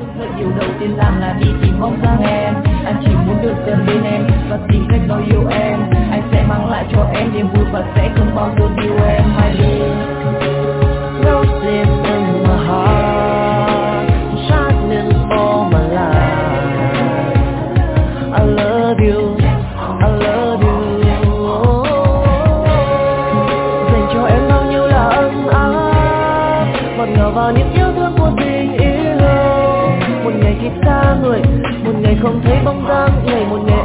Lời yêu đầu tiên làm là đi tìm bóng dáng em. Anh chỉ muốn được gần bên em và tìm cách nói yêu em. Anh sẽ mang lại cho em niềm vui và sẽ không bao giờ yêu em. My dear, roses in my heart, shining all my life. I love you, I love you. Dành cho em bao nhiêu là ấm áp, ngọt ngào và những yêu thương của tình yêu. Một ngày khi xa người, một ngày không thấy bóng dáng người, một ngày